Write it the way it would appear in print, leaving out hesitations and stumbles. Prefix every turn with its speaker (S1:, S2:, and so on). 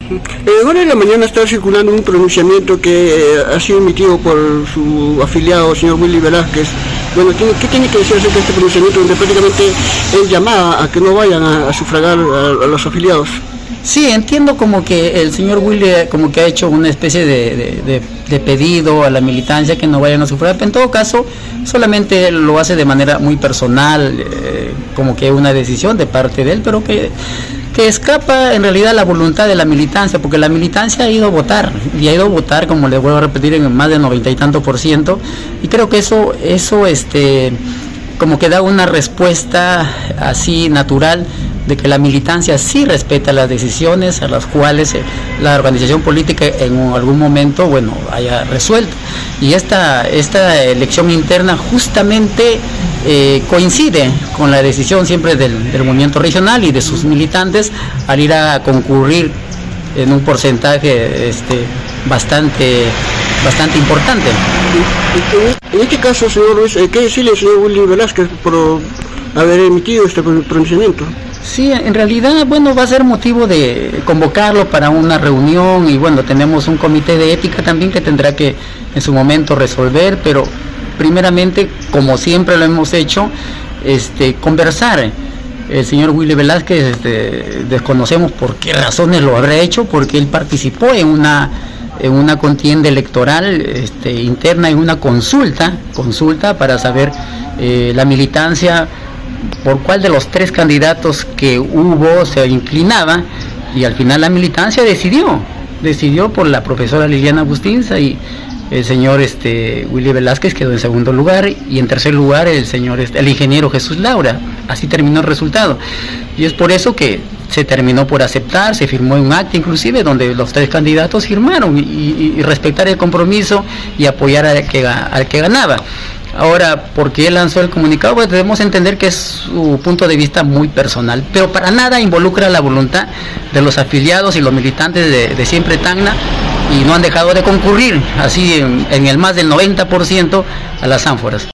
S1: Ahora en la mañana está circulando un pronunciamiento que ha sido emitido por su afiliado, señor Willy Velázquez. Bueno, ¿qué tiene que decir acerca de este pronunciamiento donde prácticamente él llamaba a que no vayan a sufragar a los afiliados?
S2: Sí, entiendo como que el señor Willy como que ha hecho una especie de pedido a la militancia que no vayan a sufragar, pero en todo caso solamente lo hace de manera muy personal, como que una decisión de parte de él, pero que escapa en realidad la voluntad de la militancia, porque la militancia ha ido a votar, y ha ido a votar, como les vuelvo a repetir, en más del 90 y tanto %, y creo que eso como que da una respuesta así natural de que la militancia sí respeta las decisiones a las cuales la organización política en algún momento, bueno, haya resuelto. Y esta elección interna justamente coincide con la decisión siempre del movimiento regional y de sus militantes al ir a concurrir en un porcentaje bastante importante.
S1: En este caso, señor Ruiz, ¿qué decirle al señor Willy Velázquez por haber emitido este pronunciamiento?
S2: Sí, en realidad, bueno, va a ser motivo de convocarlo para una reunión y bueno, tenemos un comité de ética también que tendrá que en su momento resolver, pero primeramente, como siempre lo hemos hecho, conversar. El señor Willy Velázquez, desconocemos por qué razones lo habrá hecho, porque él participó en una contienda electoral interna, en una consulta para saber la militancia por cuál de los 3 candidatos que hubo se inclinaba, y al final la militancia decidió por la profesora Liliana Bustinza, y el señor Willy Velázquez quedó en segundo lugar, y en tercer lugar el ingeniero Jesús Laura. Así terminó el resultado, y es por eso que se terminó por aceptar, se firmó un acta inclusive donde los 3 candidatos firmaron y respetar el compromiso y apoyar al que ganaba. Ahora, ¿por qué él lanzó el comunicado? Pues debemos entender que es su punto de vista muy personal, pero para nada involucra la voluntad de los afiliados y los militantes de Siempre Tacna, y no han dejado de concurrir, así en el más del 90% a las ánforas.